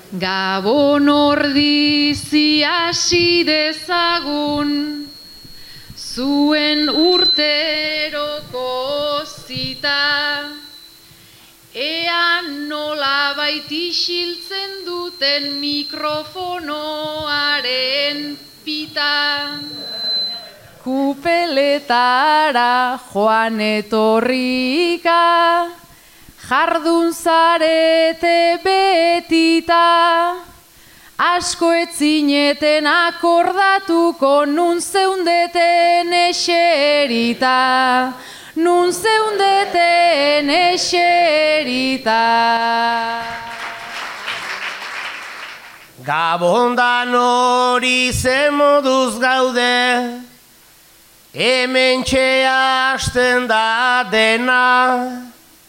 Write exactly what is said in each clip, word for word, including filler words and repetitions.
Gabon ordizi hasi dezagun, zuen urteroko zita, ea nolabait isiltzen duten mikrofonoaren pita. Kupeletara joan etorrika, jardun zarete betita, asko etzineten akordatuko nun zeundeten eserita, nun zeundeten eserita. Gabondan hori ze moduz gaude, hementxe hasten da dena,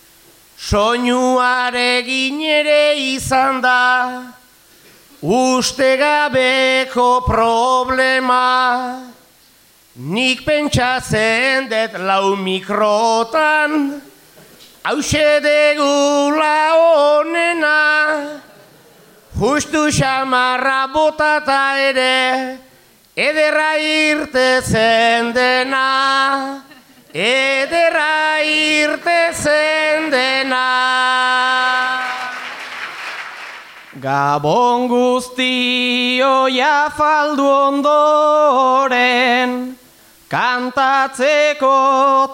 soinuaregin ere izan da, uste gabeko problema. Nik pentsatzen dut lau mikrotan, hause degula onena, justu xamarra botata ere, ederra irtezen dena, ederra irtezen dena. Gabon guztioia faldu ondoren, kantatzeko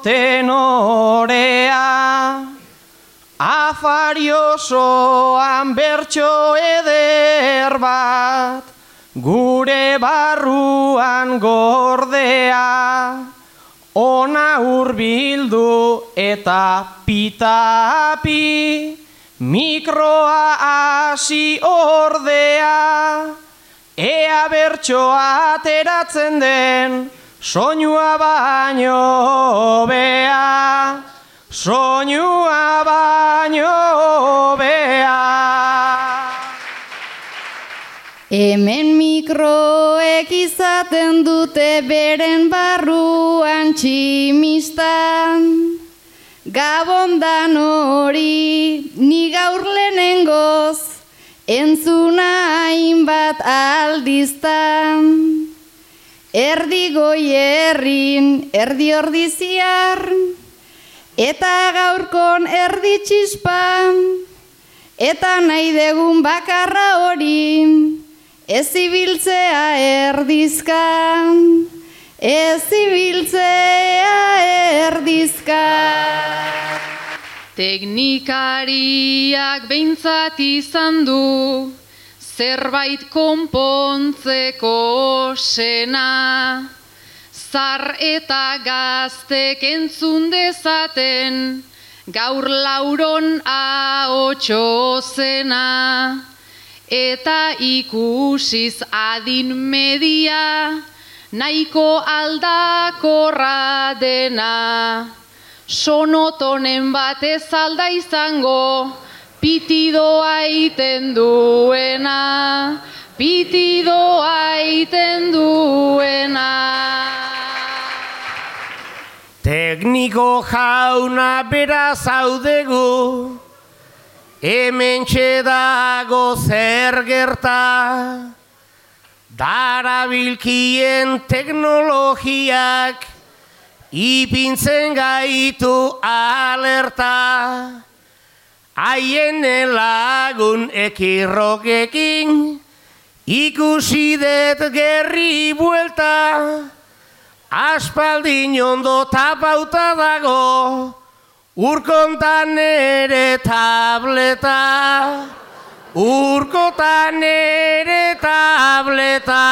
tenorea, afari osoan bertso eder bat, gure barruan gordea, ona hurbildu eta pitapi, mikroa hasi ordea, ea bertsoa ateratzen den, soinua baino bea, soinua baino bea. Hemen mikroek izaten dute beren barruan tximistan, Gabondan hori ni gaur lehenengoz, entzuna hainbat aldiztan. Erdi goierrin, erdi ordiziar, eta gaurkon erdi txispan, eta nahi degun bakarra hori, ez ibiltzea erdizkan, ez ibiltzea erdizkan. Teknikariak behintzat izan du, zerbait konpontzeko sena, zar eta gaztek entzun dezaten, gaur lauron ahotxo zena, eta ikusiz adin media, nahiko aldakorra dena. Sonotonen batez alda izango, pitidoa iten duena, pitidoa iten duena. Tekniko jauna beraz haudegu, hementxe dago zer gerta, darabilkien teknologiak ipintzen gaitu alerta. Haien lagun ekirrokekin ikusi dut gerri buelta, aspaldin ondo tapauta dago, urkontan ere tableta, urkotan ere tableta.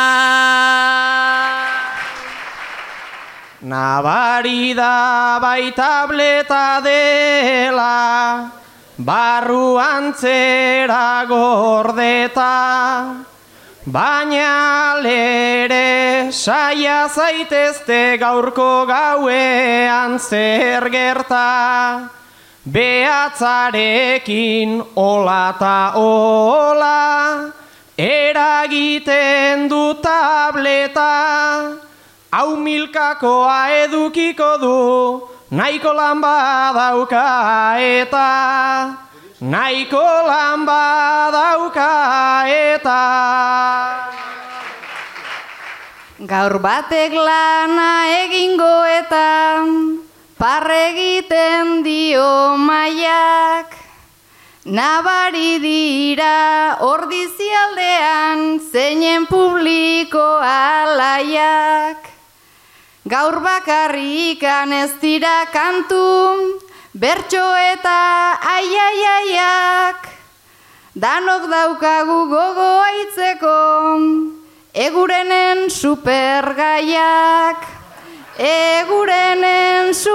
Nabari da bai tableta dela, barruan zera gordeta, baina lere saia zaitezte gaurko gauean zer gerta, behatzarekin ola ta ola, eragiten du tableta, hau milkakoa edukiko du, nahiko lan badauka eta, nahiko lan badauka eta. Gaur batek lana egingo eta parregiten dio maiak. Nabari dira ordizialdean zeinen publiko alaiak. Gaur bakarrikan ez dira kantu, bertso eta aiaiaiak. Danok daukagu gogoa itzeko, egurenen supergaiak. Egurenen supergaiak.